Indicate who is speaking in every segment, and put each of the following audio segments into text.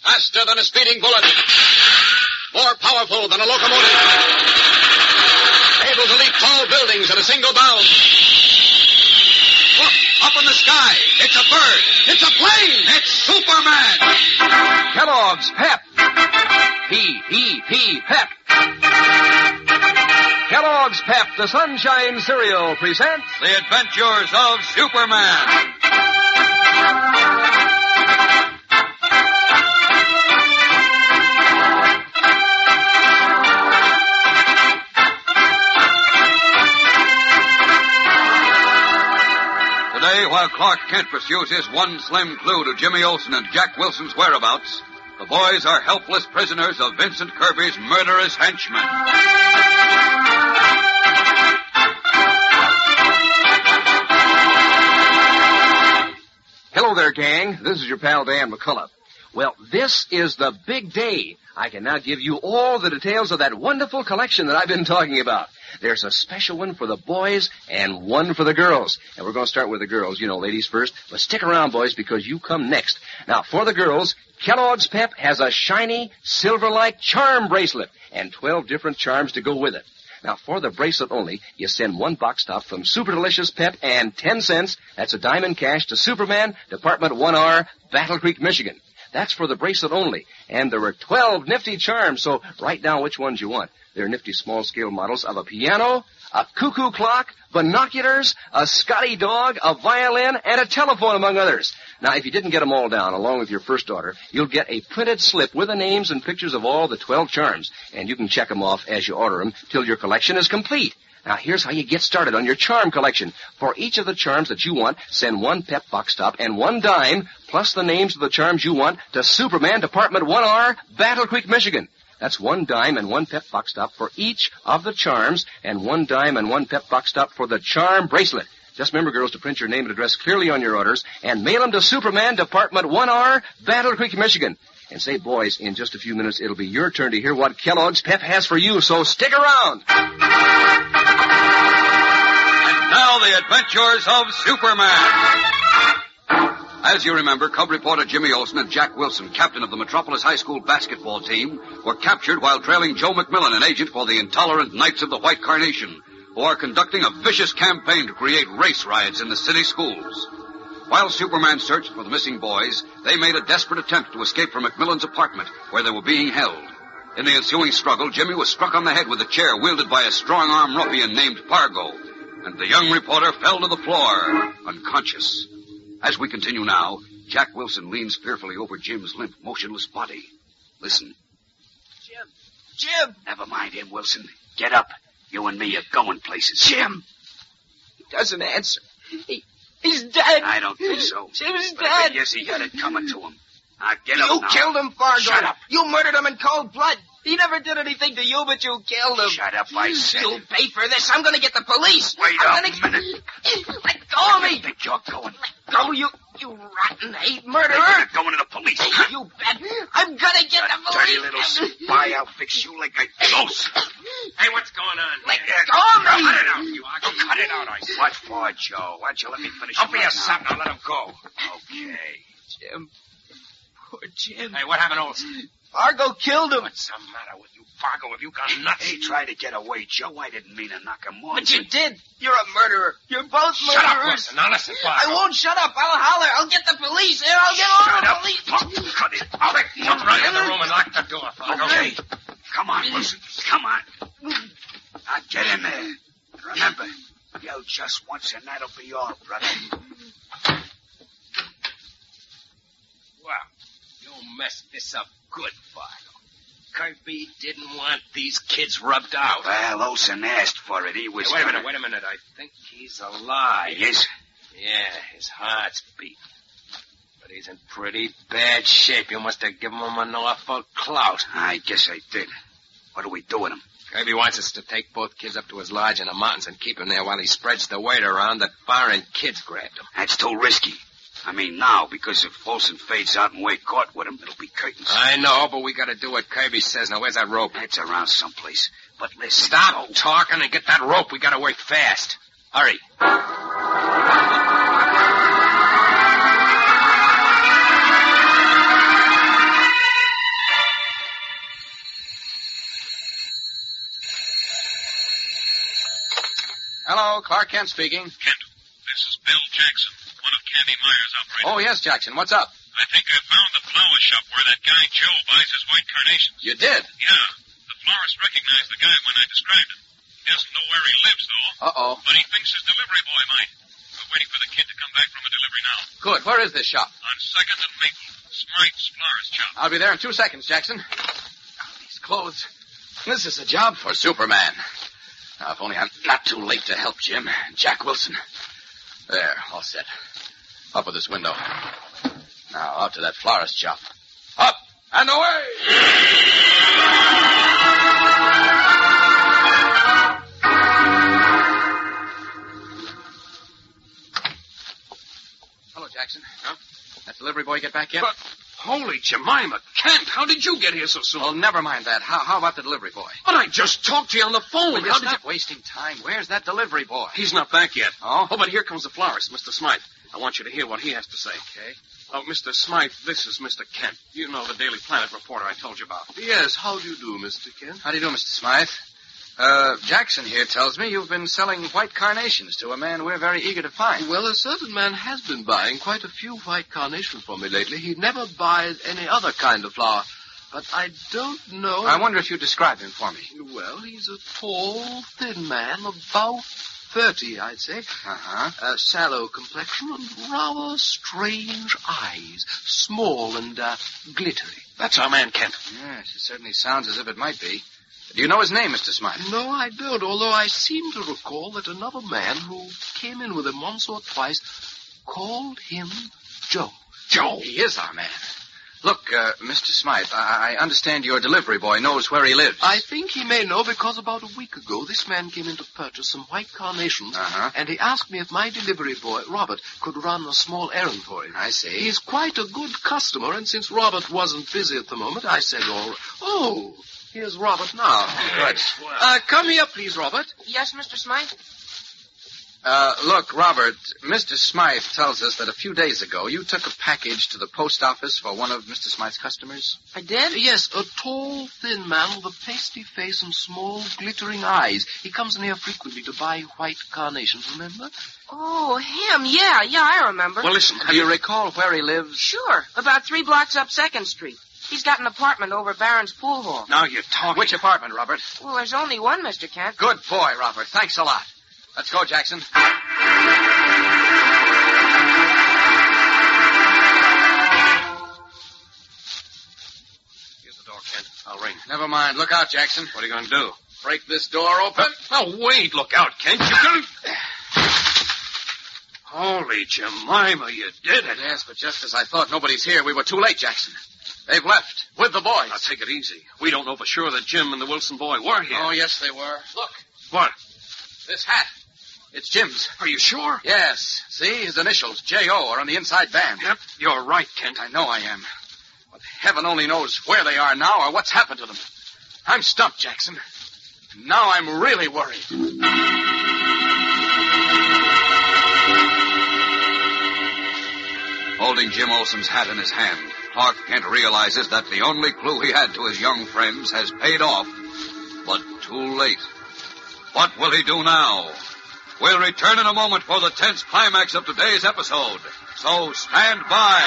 Speaker 1: Faster than a speeding bullet. More powerful than a locomotive. Able to leap tall buildings at a single bound. Look, up in the sky. It's a bird. It's a plane. It's Superman.
Speaker 2: Kellogg's Pep. P-E-P, Pep. Kellogg's Pep, the Sunshine Cereal, presents
Speaker 1: The Adventures of Superman. Today, while Clark Kent pursues his one slim clue to Jimmy Olsen and Jack Wilson's whereabouts, the boys are helpless prisoners of Vincent Kirby's murderous henchmen.
Speaker 2: Hello there, gang. This is your pal Dan McCullough. Well, this is the big day. I can now give you all the details of that wonderful collection that I've been talking about. There's a special one for the boys and one for the girls. And we're going to start with the girls. You know, ladies first. But stick around, boys, because you come next. Now, for the girls, Kellogg's Pep has a shiny, silver-like charm bracelet and 12 different charms to go with it. Now, for the bracelet only, you send one box top from Super Delicious Pep and 10 cents, that's a dime in cash, to Superman, Department 1R, Battle Creek, Michigan. That's for the bracelet only. And there are 12 nifty charms, so write down which ones you want. They're nifty small-scale models of a piano, a cuckoo clock, binoculars, a Scotty dog, a violin, and a telephone, among others. Now, if you didn't get them all down, along with your first order, you'll get a printed slip with the names and pictures of all the 12 charms, and you can check them off as you order them till your collection is complete. Now, here's how you get started on your charm collection. For each of the charms that you want, send one Pep box top and one dime, plus the names of the charms you want, to Superman, Department 1R, Battle Creek, Michigan. That's one dime and one Pep box top for each of the charms, and one dime and one Pep box top for the charm bracelet. Just remember, girls, to print your name and address clearly on your orders, and mail them to Superman, Department 1R, Battle Creek, Michigan. And say, boys, in just a few minutes, it'll be your turn to hear what Kellogg's Pep has for you, so stick around.
Speaker 1: And now, the Adventures of Superman. As you remember, Cub reporter Jimmy Olsen and Jack Wilson, captain of the Metropolis High School basketball team, were captured while trailing Joe McMillan, an agent for the intolerant Knights of the White Carnation, who are conducting a vicious campaign to create race riots in the city schools. While Superman searched for the missing boys, they made a desperate attempt to escape from McMillan's apartment, where they were being held. In the ensuing struggle, Jimmy was struck on the head with a chair wielded by a strong-arm ruffian named Fargo, and the young reporter fell to the floor, unconscious. As we continue now, Jack Wilson leans fearfully over Jim's limp, motionless body. Listen.
Speaker 3: Jim!
Speaker 4: Never mind him, Wilson. Get up. You and me are going places.
Speaker 3: Jim! He doesn't answer. He's dead.
Speaker 4: I don't think so.
Speaker 3: Jim's
Speaker 4: But I
Speaker 3: dead.
Speaker 4: guess he had it coming to him. Now, get up
Speaker 3: You
Speaker 4: now.
Speaker 3: killed him, Fargo.
Speaker 4: Shut up.
Speaker 3: You murdered him in cold blood. He never did anything to you, but you killed him.
Speaker 4: Shut up, I said.
Speaker 3: You'll pay for this. I'm going to get the police.
Speaker 4: Wait
Speaker 3: I'm
Speaker 4: a minute.
Speaker 3: Let go of
Speaker 4: Where do
Speaker 3: me.
Speaker 4: you think you're going?
Speaker 3: Go, you rotten hate murderer.
Speaker 4: You're not going to the police.
Speaker 3: You bet. I'm going to get the police.
Speaker 4: Dirty little spy. I'll fix you like a ghost.
Speaker 5: Hey, what's going on?
Speaker 3: Let go of me.
Speaker 5: Cut it out, you Argo. Cut it out, I said.
Speaker 4: What for, Joe? Why don't you let me finish?
Speaker 5: Don't be
Speaker 4: right
Speaker 5: a sap. Now let him go.
Speaker 4: now? Okay.
Speaker 3: Jim. Poor Jim.
Speaker 5: Hey, what happened, Olsen?
Speaker 3: Fargo killed him.
Speaker 5: What's the matter with you, Fargo? Have you gone nuts?
Speaker 4: He tried to get away, Joe. I didn't mean to knock him off.
Speaker 3: But you did. You're a murderer. You're both
Speaker 5: Shut up,
Speaker 3: murderers.
Speaker 5: Wilson. Now listen,
Speaker 3: I
Speaker 5: Fargo.
Speaker 3: won't shut up. I'll holler. I'll get the police. Here, I'll get all
Speaker 4: Shut
Speaker 3: the
Speaker 4: up.
Speaker 3: police.
Speaker 4: Cut it out.
Speaker 5: Jump right in the room and lock the door, Fargo.
Speaker 4: Okay. Come on, Wilson. Come on. Now get in there. Remember, yell just once and that'll be all, brother.
Speaker 5: Well, you messed this up good, Fargo. Kirby didn't want these kids rubbed out.
Speaker 4: Well, Olsen asked for it. He was
Speaker 5: Hey, wait a minute. I think he's alive.
Speaker 4: He is?
Speaker 5: Yeah, his heart's beating. But he's in pretty bad shape. You must have given him an awful clout.
Speaker 4: I guess I did. What do we do with him?
Speaker 5: Kirby wants us to take both kids up to his lodge in the mountains and keep him there while he spreads the word around that foreign kids grabbed him.
Speaker 4: That's too risky. I mean, now, because if Olsen fades out and we're caught with him, it'll be curtains.
Speaker 5: I know, but we gotta do what Kirby says. Now, where's that rope?
Speaker 4: It's around someplace. But listen.
Speaker 5: Stop talking and get that rope. We gotta work fast. Hurry.
Speaker 2: Hello, Clark Kent speaking.
Speaker 6: Kent, this is Bill Jackson, one of Candy Meyer's operators.
Speaker 2: Oh, yes, Jackson. What's up?
Speaker 6: I think I found the flower shop where that guy Joe buys his white carnations.
Speaker 2: You did?
Speaker 6: Yeah. The florist recognized the guy when I described him. He doesn't know where he lives, though.
Speaker 2: Uh-oh.
Speaker 6: But he thinks his delivery boy might. We're waiting for the kid to come back from a delivery now.
Speaker 2: Good. Where is this shop?
Speaker 6: On 2nd and Maple, Smite's florist shop.
Speaker 2: I'll be there in 2 seconds, Jackson. These clothes. This is a job for Superman. Now, if only I'm not too late to help Jim and Jack Wilson. There, all set. Up with this window. Now, out to that florist shop. Up and away! Hello, Jackson. Huh? That delivery boy get back yet?
Speaker 5: But, holy Jemima, Kent, how did you get here so soon?
Speaker 2: Oh, never mind that. How about the delivery boy?
Speaker 5: But I just talked to you on the phone.
Speaker 2: Will you
Speaker 5: How did
Speaker 2: stop wasting time? Where's that delivery boy?
Speaker 5: He's not back yet.
Speaker 2: Oh?
Speaker 5: Oh, but here comes the florist, Mr. Smythe. I want you to hear what he has to say.
Speaker 2: Okay.
Speaker 5: Oh, Mr. Smythe, this is Mr. Kent. You know the Daily Planet reporter I told you about.
Speaker 7: Yes, how do you do, Mr. Kent?
Speaker 2: How do you do, Mr. Smythe? Jackson here tells me you've been selling white carnations to a man we're very eager to find.
Speaker 7: Well, a certain man has been buying quite a few white carnations from me lately. He never buys any other kind of flower. But I don't know...
Speaker 2: I wonder if you'd describe him for me.
Speaker 7: Well, he's a tall, thin man, about 30, I'd say.
Speaker 2: Uh-huh.
Speaker 7: A sallow complexion and rather strange eyes. Small and glittery.
Speaker 5: That's our man, Kent.
Speaker 2: Yes, it certainly sounds as if it might be. Do you know his name, Mr. Smythe?
Speaker 7: No, I don't, although I seem to recall that another man who came in with him once or twice called him Joe.
Speaker 2: Joe? He is our man. Look, Mr. Smythe, I understand your delivery boy knows where he lives.
Speaker 7: I think he may know because about a week ago this man came in to purchase some white carnations, and he asked me if my delivery boy, Robert, could run a small errand for him.
Speaker 2: I see.
Speaker 7: He's quite a good customer, and since Robert wasn't busy at the moment, I said, oh, here's Robert now.
Speaker 2: Oh, good.
Speaker 7: Come here, please, Robert.
Speaker 3: Yes, Mr. Smythe?
Speaker 2: Look, Robert, Mr. Smythe tells us that a few days ago you took a package to the post office for one of Mr. Smythe's customers.
Speaker 3: I did?
Speaker 7: Yes, a tall, thin man with a pasty face and small, glittering eyes. He comes in here frequently to buy white carnations, remember?
Speaker 3: Oh, him. Yeah, I remember.
Speaker 5: Well, listen,
Speaker 2: Do you recall where he lives?
Speaker 3: Sure. About 3 blocks up 2nd Street. He's got an apartment over Barron's pool hall.
Speaker 5: Now you're talking.
Speaker 2: Which apartment, Robert?
Speaker 3: Well, there's only one, Mr. Kent.
Speaker 2: Good boy, Robert. Thanks a lot. Let's go, Jackson.
Speaker 5: Here's the door, Kent. I'll ring.
Speaker 2: Never mind. Look out, Jackson.
Speaker 5: What are you going to do?
Speaker 2: Break this door open.
Speaker 5: Now, wait. Look out, Kent. You're going to... Holy Jemima, you did it.
Speaker 2: Yes, but just as I thought nobody's here, we were too late, Jackson. They've left with the boys.
Speaker 5: Now, take it easy. We don't know for sure that Jim and the Wilson boy were here.
Speaker 2: Oh, yes, they were. Look,
Speaker 5: What?
Speaker 2: this hat. It's Jim's.
Speaker 5: Are you sure?
Speaker 2: Yes. See, his initials, J.O., are on the inside band.
Speaker 5: Yep, you're right, Kent.
Speaker 2: I know I am. But heaven only knows where they are now or what's happened to them. I'm stumped, Jackson. Now I'm really worried.
Speaker 1: Holding Jim Olsen's hat in his hand, Clark Kent realizes that the only clue he had to his young friends has paid off, but too late. What will he do now? We'll return in a moment for the tense climax of today's episode. So stand by.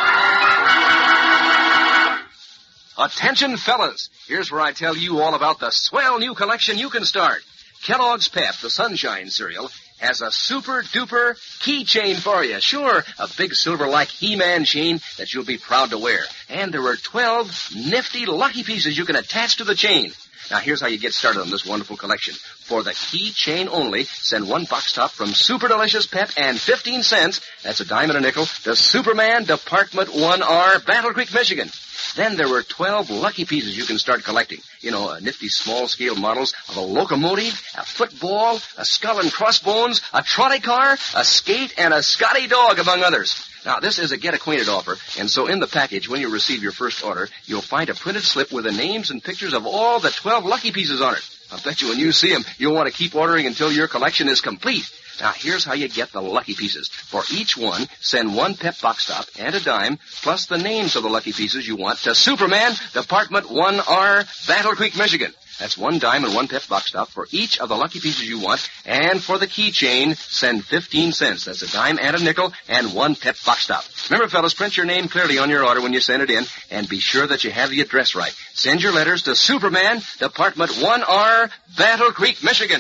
Speaker 2: Attention, fellas. Here's where I tell you all about the swell new collection you can start. Kellogg's Pep, the Sunshine cereal, has a super-duper keychain for you. Sure, a big silver-like He-Man chain that you'll be proud to wear. And there are 12 nifty lucky pieces you can attach to the chain. Now, here's how you get started on this wonderful collection. For the keychain only, send 1 box top from Super Delicious Pep and 15 cents, that's a dime and a nickel, to Superman Department 1R, Battle Creek, Michigan. Then there are 12 lucky pieces you can start collecting. You know, nifty small-scale models of a locomotive, a football, a skull and crossbones, a trolley car, a skate, and a Scotty dog, among others. Now, this is a get-acquainted offer, and so in the package, when you receive your first order, you'll find a printed slip with the names and pictures of all the 12 lucky pieces on it. I'll bet you when you see them, you'll want to keep ordering until your collection is complete. Now, here's how you get the lucky pieces. For each one, send 1 Pep box top and a dime, plus the names of the lucky pieces you want to Superman, Department 1R, Battle Creek, Michigan. That's 1 dime and 1 pep box stop for each of the lucky pieces you want. And for the keychain, send 15 cents. That's a dime and a nickel and 1 pep box stop. Remember, fellas, print your name clearly on your order when you send it in, and be sure that you have the address right. Send your letters to Superman, Department 1R, Battle Creek, Michigan.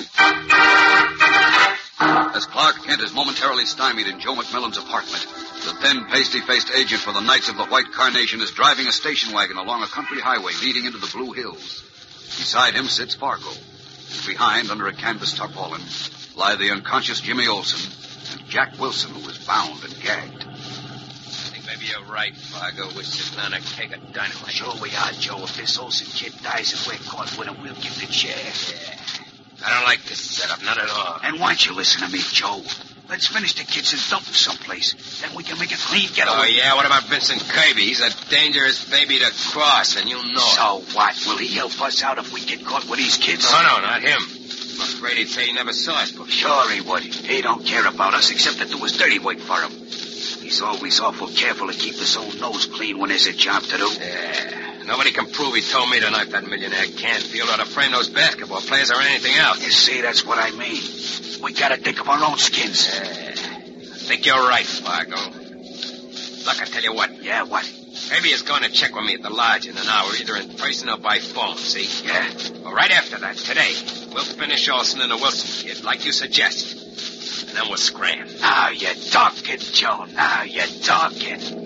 Speaker 1: As Clark Kent is momentarily stymied in Joe McMillan's apartment, the thin, pasty-faced agent for the Knights of the White Carnation is driving a station wagon along a country highway leading into the Blue Hills. Beside him sits Fargo. Behind, under a canvas tarpaulin, lie the unconscious Jimmy Olsen and Jack Wilson, who is bound and gagged.
Speaker 5: I think maybe you're right, Fargo. We're sitting on a keg of dynamite.
Speaker 4: Sure we are, Joe. If this Olsen kid dies and we're caught with him, we'll give the share.
Speaker 5: Yeah. I don't like this setup, not at all.
Speaker 4: And why don't you listen to me, Joe? Let's finish the kids and dump them someplace. Then we can make a clean getaway.
Speaker 5: Oh, yeah? What about Vincent Kirby? He's a dangerous baby to cross, and you know
Speaker 4: So what? Will he help us out if we get caught with these kids?
Speaker 5: Oh, no, not him. I'm afraid he'd say he never saw us before.
Speaker 4: Sure he would. He don't care about us except that there was dirty work for him. He's always awful careful to keep his own nose clean when there's a job to do.
Speaker 5: Yeah. Nobody can prove he told me to knife that millionaire Canfield or to frame those basketball players or anything else.
Speaker 4: You see, that's what I mean. We gotta think of our own skins.
Speaker 5: I think you're right, Fargo. Look, I tell you what.
Speaker 4: Yeah, what?
Speaker 5: Kirby is going to check with me at the lodge in an hour, either in person or by phone, see?
Speaker 4: Yeah?
Speaker 5: Well, right after that, today, we'll finish Olsen and the Wilson kid, like you suggested. And then we'll scram.
Speaker 4: Now you're talking, Joe. Now you're talking.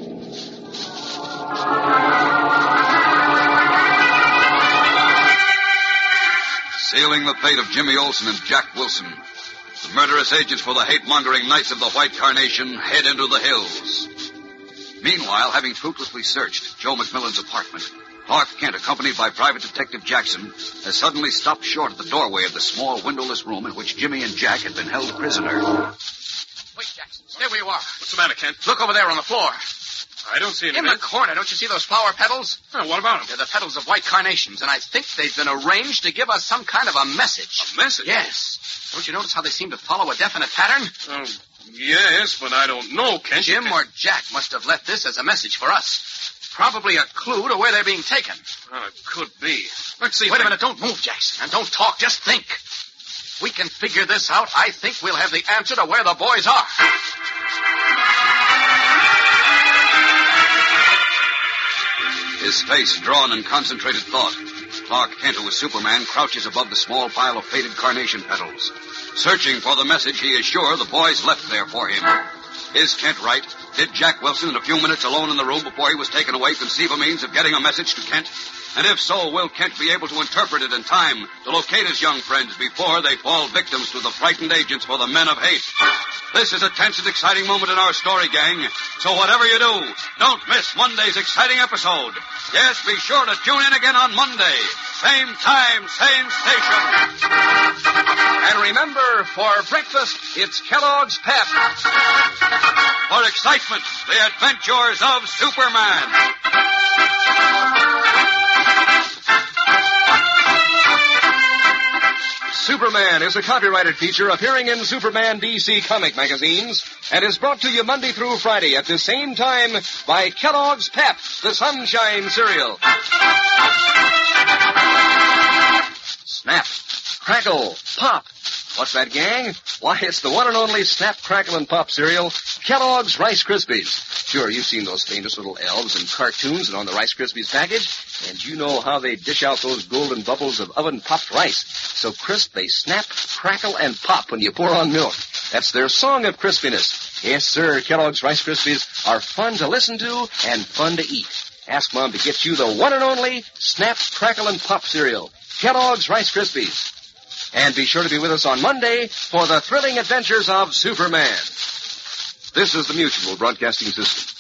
Speaker 1: Sealing the fate of Jimmy Olsen and Jack Wilson, the murderous agents for the hate-mongering Knights of the White Carnation head into the hills. Meanwhile, having fruitlessly searched Joe McMillan's apartment, Clark Kent, accompanied by Private Detective Jackson, has suddenly stopped short at the doorway of the small windowless room in which Jimmy and Jack had been held prisoner.
Speaker 8: Wait, Jackson. Stay where you are.
Speaker 6: What's the matter, Kent?
Speaker 8: Look over there on the floor.
Speaker 6: I don't see anything.
Speaker 8: In the corner, don't you see those flower petals?
Speaker 6: Oh, what about them?
Speaker 8: They're the petals of white carnations, and I think they've been arranged to give us some kind of a message.
Speaker 6: A message?
Speaker 8: Yes. Don't you notice how they seem to follow a definite pattern?
Speaker 6: Oh, yes, but I don't know, Kent.
Speaker 8: Jim or Jack must have left this as a message for us. Probably a clue to where they're being taken.
Speaker 6: Well, it could be. Let's see.
Speaker 8: Wait a minute. Don't move, Jackson. And don't talk. Just think. We can figure this out. I think we'll have the answer to where the boys are.
Speaker 1: His face drawn in concentrated thought, Clark Kent, who is Superman, crouches above the small pile of faded carnation petals. Searching for the message he is sure the boys left there for him. Is Kent right? Did Jack Wilson, in a few minutes alone in the room before he was taken away, conceive a means of getting a message to Kent? And if so, will Kent be able to interpret it in time to locate his young friends before they fall victims to the frightened agents for the men of hate? This is a tense and exciting moment in our story, gang. So whatever you do, don't miss Monday's exciting episode. Yes, be sure to tune in again on Monday. Same time, same station.
Speaker 2: And remember, for breakfast, it's Kellogg's Pep.
Speaker 1: For excitement, the adventures of Superman.
Speaker 2: Superman is a copyrighted feature appearing in Superman DC comic magazines and is brought to you Monday through Friday at the same time by Kellogg's Pep, the Sunshine Cereal. Snap, crackle, pop. What's that, gang? Why, it's the one and only Snap, Crackle, and Pop cereal, Kellogg's Rice Krispies. Sure, you've seen those famous little elves in cartoons and on the Rice Krispies package, and you know how they dish out those golden bubbles of oven-popped rice. So crisp, they snap, crackle, and pop when you pour on milk. That's their song of crispiness. Yes, sir, Kellogg's Rice Krispies are fun to listen to and fun to eat. Ask Mom to get you the one and only Snap, Crackle, and Pop cereal, Kellogg's Rice Krispies. And be sure to be with us on Monday for the thrilling adventures of Superman. This is the Mutual Broadcasting System.